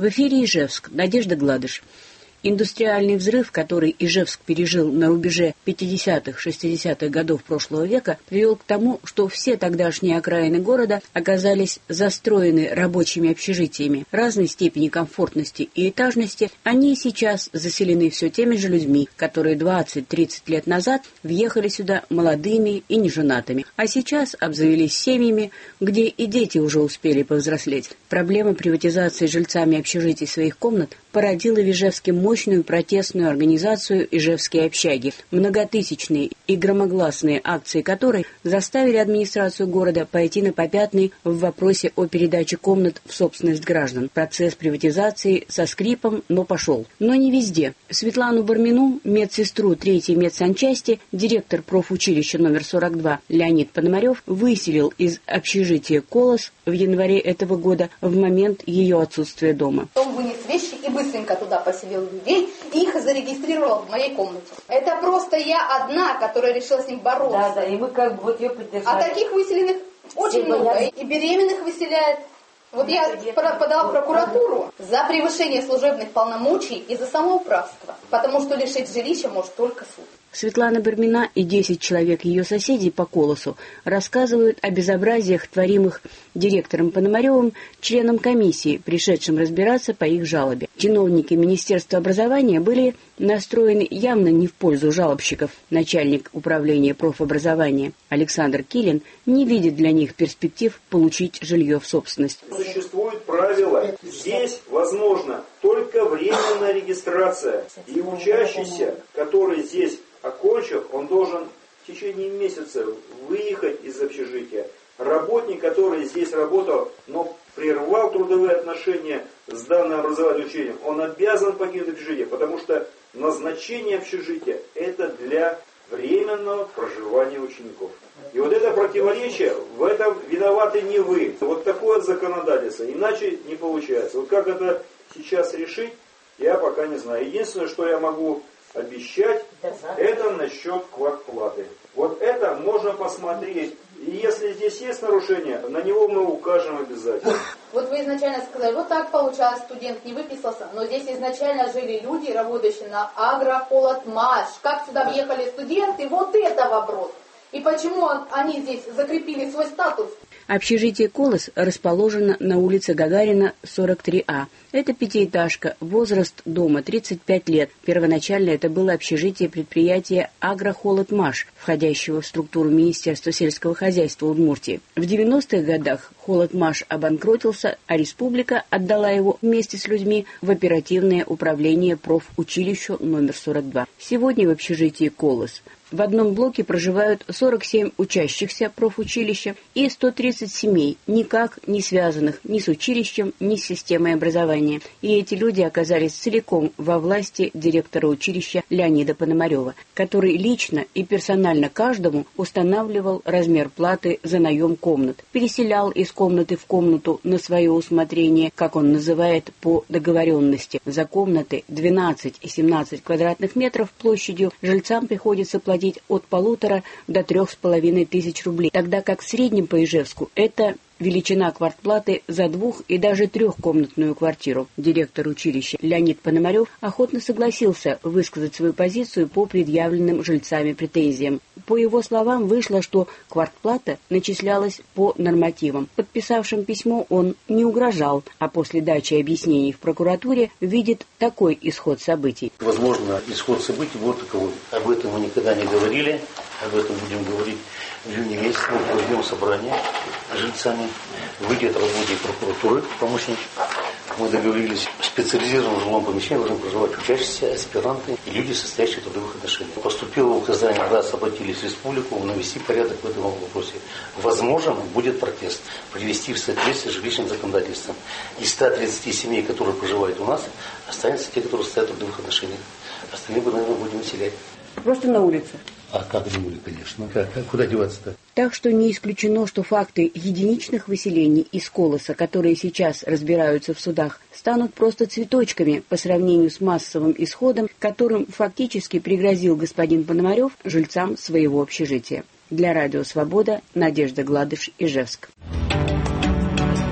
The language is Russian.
В эфире Ижевск. Надежда Гладыш. Индустриальный взрыв, который Ижевск пережил на рубеже 50-60-х годов прошлого века, привел к тому, что все тогдашние окраины города оказались застроены рабочими общежитиями разной степени комфортности и этажности. Они сейчас заселены все теми же людьми, которые 20-30 лет назад въехали сюда молодыми и неженатыми, а сейчас обзавелись семьями, где и дети уже успели повзрослеть. Проблема приватизации жильцами общежитий своих комнат породила в Ижевске мощную протестную организацию «Ижевские общаги», многотысячные и громогласные акции которой заставили администрацию города пойти на попятный в вопросе о передаче комнат в собственность граждан. Процесс приватизации со скрипом, но пошел. Но не везде. Светлану Бармину, медсестру 3-й медсанчасти, директор профучилища номер 42 Леонид Пономарев выселил из общежития «Колос» в январе этого года в момент ее отсутствия дома. Он вынес вещи и быстренько туда поселил людей и их зарегистрировал в моей комнате. Это просто я одна, которая решила с ним бороться. Да, и мы как бы вот ее поддержали. А таких выселенных очень много. И беременных выселяют. Вот я подала в прокуратуру за превышение служебных полномочий и за самоуправство, потому что лишить жилища может только суд. Светлана Бармина и 10 человек ее соседей по «Колосу» рассказывают о безобразиях, творимых директором Пономаревым, членом комиссии, пришедшим разбираться по их жалобе. Чиновники Министерства образования были настроены явно не в пользу жалобщиков. Начальник управления профобразования Александр Килин не видит для них перспектив получить жилье в собственность. Существует правило. Здесь возможно только временная регистрация. И учащийся, который здесь окончил, он должен в течение месяца выехать из общежития. Работник, который здесь работал, но прервал трудовые отношения с данным образовательным учреждением, он обязан покинуть общежитие, потому что назначение общежития – это для временного проживания учеников. И вот это противоречие, в этом виноваты не вы. Вот такое законодательство, иначе не получается. Вот как это сейчас решить, я пока не знаю. Единственное, что я могу обещать, это насчет квартплаты. Вот это можно посмотреть. И если здесь есть нарушение, на него мы укажем обязательно. Вот вы изначально сказали, вот так получалось, студент не выписался, но здесь изначально жили люди, работающие на Агрохолодмаш. Как сюда въехали студенты, вот это вопрос. И почему они здесь закрепили свой статус? Общежитие «Колос» расположено на улице Гагарина, 43А. Это пятиэтажка, возраст дома 35 лет. Первоначально это было общежитие предприятия «Агрохолодмаш», входящего в структуру Министерства сельского хозяйства Удмуртии. В 90-х годах «Холодмаш» обанкротился, а республика отдала его вместе с людьми в оперативное управление профучилищу номер 42. Сегодня в общежитии «Колос» в одном блоке проживают 47 учащихся профучилища и 130 семей, никак не связанных ни с училищем, ни с системой образования. И эти люди оказались целиком во власти директора училища Леонида Пономарева, который лично и персонально каждому устанавливал размер платы за наем комнат, переселял из комнаты в комнату на свое усмотрение, как он называет, по договоренности. За комнаты 12 и 17 квадратных метров площадью жильцам приходится платить от 1,5 до 3,5 тысяч рублей, тогда как в среднем по Ижевску это величина квартплаты за 2- и даже 3-комнатную квартиру. Директор училища Леонид Пономарев охотно согласился высказать свою позицию по предъявленным жильцами претензиям. По его словам, вышло, что квартплата начислялась по нормативам. Подписавшим письмо он не угрожал, а после дачи объяснений в прокуратуре видит такой исход событий. Возможно, исход событий вот такой. Об этом мы никогда не говорили, об этом будем говорить в июне месяце. Мы проведем собрание с жильцами. Выйдет разводе прокуратуры помощник. Мы договорились, в специализированном жилом помещении должны проживать учащиеся, аспиранты и люди, состоящие в трудовых отношениях. Поступило указание, раз обратились в республику, навести порядок в этом вопросе. Возможно, будет протест, привести в соответствие с жилищным законодательством. Из 130 семей, которые проживают у нас, останутся те, которые стоят в трудовых отношениях. Остальные мы, наверное, будем выселять. Просто на улице. А как думали, конечно. Куда деваться-то? Так что не исключено, что факты единичных выселений из «Колоса», которые сейчас разбираются в судах, станут просто цветочками по сравнению с массовым исходом, которым фактически пригрозил господин Пономарев жильцам своего общежития. Для радио «Свобода» Надежда Гладыш, Ижевск.